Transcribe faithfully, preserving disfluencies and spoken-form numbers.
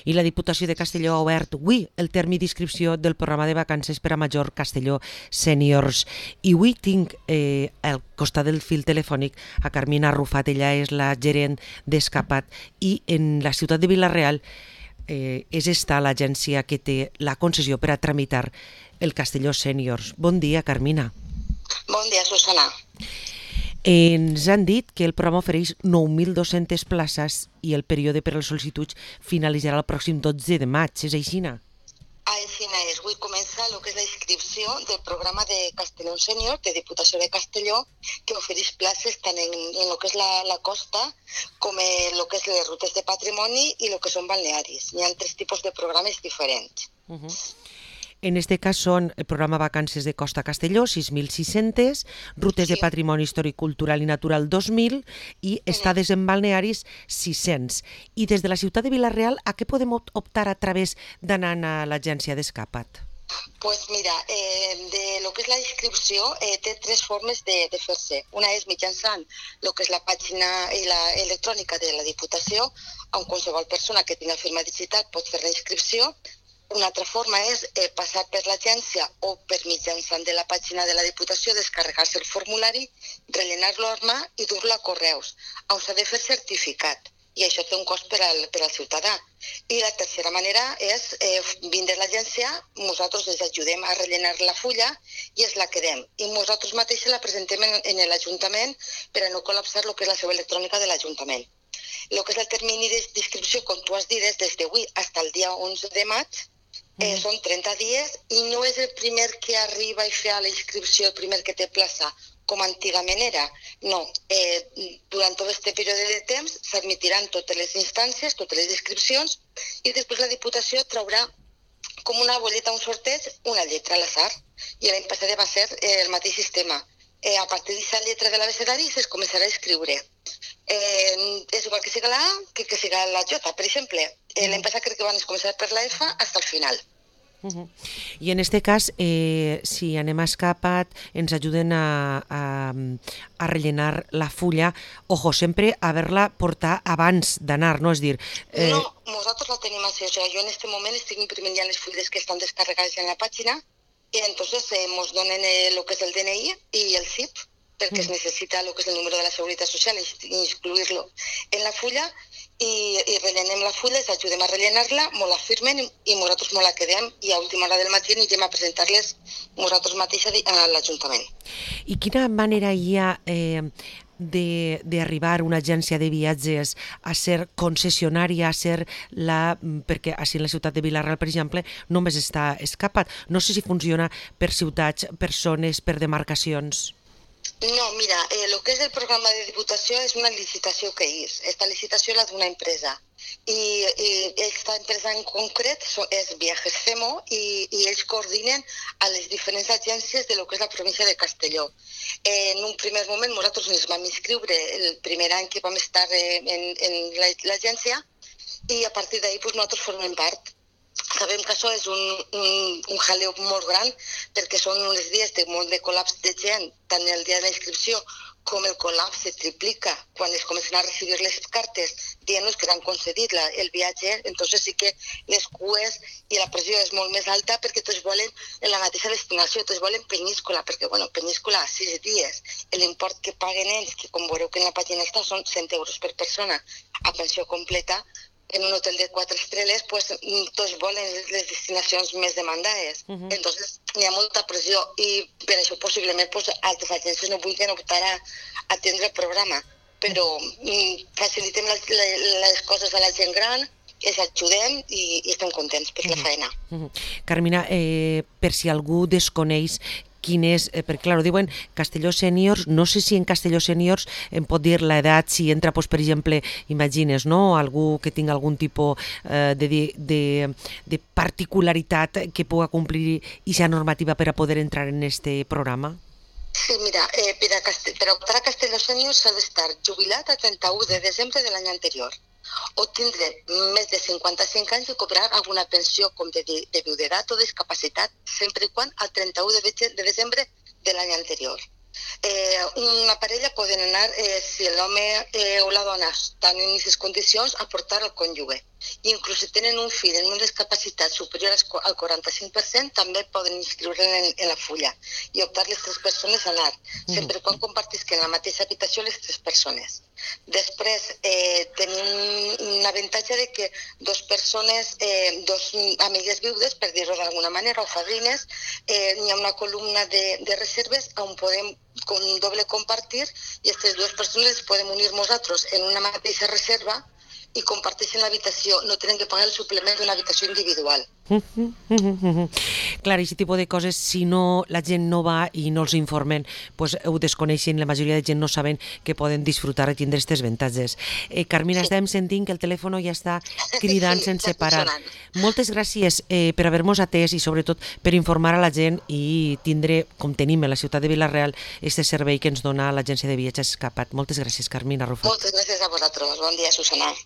i la Diputació de Castelló ha obert avui el termini d'inscripció del programa de vacances per a major Castelló Sèniors. I avui tinc eh, al costat del fil telefònic a Carmina Arrufat, ella és la gerent d'Escapat i en la ciutat de Vila-real eh, és esta l'agència que té la concessió per a tramitar el Castelló Sèniors. Bon dia, Carmina. Bon dia, Susana. Ens han dit que el programa ofereix nou mil dues-centes places i el període per a les sol·licituds finalitzarà el pròxim dotze de maig, és així? Així és. Avui comença el que és la inscripció del programa de Castelló Sènior, de Diputació de Castelló, que ofereix places tant en, en el que és la, la costa com en el que és les rutes de patrimoni i el que són balnearis. Hi ha tres tipus de programes diferents. Uh-huh. En este cas són el programa Vacances de Costa Castelló, sis mil sis-centes, rutes sí. de patrimoni històric, cultural i natural, dos mil, i estades en balnearis, sis-cents. I des de la ciutat de Vila-real, a què podem optar a través d'anar a l'agència d'Escapat? Pues mira, eh, de lo que és la inscripció eh, té tres formes de, de fer-se. Una és mitjançant el que és la pàgina i la electrònica de la Diputació, on qualsevol persona que tingui firma digital pot fer la inscripció. Una altra forma és eh, passar per l'agència o per mitjançant de la pàgina de la Diputació, descarregar-se el formulari, rellenar-lo a mà i dur-lo a correus, on s'ha de fer certificat. I això té un cost per al, per al ciutadà. I la tercera manera és eh, vindre a l'agència, nosaltres els ajudem a rellenar la fulla i es la quedem. I nosaltres mateixos la presentem en, en l'Ajuntament per a no col·lapsar el que és la seva electrònica de l'Ajuntament. El que és el termini d'inscripció, com tu has dit, és des d'avui fins al dia onze de maig, Eh, són trenta dies i no és el primer que arriba i fa la inscripció, el primer que té plaça, com antigament era. No, eh, durant tot aquest període de temps s'admitiran totes les instàncies, totes les inscripcions i després la Diputació traurà com una boleta, un sorteig, una lletra a l'atzar. I l'any passat va ser eh, el mateix sistema. Eh, a partir d'aquesta lletra de l'abecedari es començarà a escriure. Eh, és igual que siga la A que que siga la J, per exemple. Eh, L'any passat crec que van començar per la F fins al final. Uh-huh. I en este cas, eh, si anem a Escapat, ens ajuden a, a, a rellenar la fulla. Ojo, sempre haver-la portar abans d'anar, no? És dir... Eh... No, nosaltres la tenim així. O sigui, jo en aquest moment estic imprimint ja les fulles que estan descarregades en la pàgina i entonces eh, ens donen eh, el que és el D N I i el C I P, perquè es necessita el que és el número de la Seguretat Social i incluir-lo en la fulla i, i rellenem la fulla, els ajudem a rellenar-la, molt la firmen i nosaltres molt la quedem i a última hora del matí anirem a presentar-les nosaltres mateixes a l'Ajuntament. I quina manera hi ha eh, d'arribar a una agència de viatges a ser concessionària, a ser la... perquè així en la ciutat de Vila-real, per exemple, només està Escapat. No sé si funciona per ciutats, per zones, per demarcacions. No, mira, eh, el que és el programa de Diputació és una licitació que és. Esta licitació és la d'una empresa. I, i aquesta empresa en concret és Viajes Femo i, i ells coordinen a les diferents agències de lo que és la província de Castelló. Eh, en un primer moment nosaltres ens vam inscriure el primer any que vam estar eh, en, en l'agència i a partir d'ahir pues, nosaltres formem part. Sabem que això és un, un, un jaleo molt gran perquè són uns dies de molt de col·lapse de gent, tant el dia de la inscripció com el col·lapse triplica quan es comencen a recibir les cartes dient-nos que han concedit la, el viatge, entonces sí que les cues i la pressió és molt més alta perquè tots volen en la mateixa destinació, tots volen Peníscola, perquè bueno, Peníscola sis dies, l'import que paguen ells, que com veureu que en la pàgina està, són cent euros per persona a pensió completa. En un hotel de quatre estrelles, pues, tots volen les destinacions més demandades. Uh-huh. Entonces, hi ha molta pressió i per això possiblement pues, altres agències no vulguin optar a atendre el programa. Però mm, facilitem les, les coses a la gent gran, els ajudem i, i estem contents per uh-huh. la feina. Uh-huh. Carmina, eh, per si algú desconeix quin és, eh, perquè clar, diuen Castelló Sèniors, no sé si en Castelló Sèniors em pot dir l'edat, si entra, pues, per exemple, imagines, no? Algú que tingui algun tipus eh, de, de, de particularitat que pugui complir aquesta normativa per a poder entrar en este programa? Sí, mira, eh, per, a Castell, per a optar a Castelló Sèniors s'ha d'estar jubilat a trenta-u de desembre de l'any anterior o tindre més de cinquanta-cinc anys i cobrar alguna pensió com de, de viudetat o discapacitat, sempre i quan al trenta-u de desembre de l'any anterior. Eh, una parella poden anar, eh, si l'home eh, o la dona estan en aquestes condicions, a portar el cònjuge. I inclús si tenen un fill amb una discapacitat superior al quaranta-cinc per cent, també poden inscriure en, en la fulla i optar les tres persones a anar, sempre quan compartisquen la mateixa habitació les tres persones. Després, eh, tenim un avantatge de que dos persones, eh, dos amigues viudes, per dir-ho d'alguna manera, o fadrines, eh, hi ha una columna de, de reserves on podem con doble compartir i aquestes dues persones podem unir nosaltres en una mateixa reserva i comparteixen l'habitació, no tenen que pagar el suplement d'una habitació individual. Clar, aquest tipus de coses, si no la gent no va i no els informen, pues ho desconeixen, la majoria de gent no saben que poden disfrutar i tindre aquests avantatges. Eh, Carmina, sí. Estàvem sentint que el telèfon ja està cridant sí, sense parar. Moltes gràcies eh, per haver-nos atès i sobretot per informar a la gent i tindre, com tenim a la ciutat de Vila-real, aquest servei que ens dona l'agència de viatges Escapat. Moltes gràcies, Carmina Arrufat. Moltes gràcies a vosaltres. Bon dia, Susana.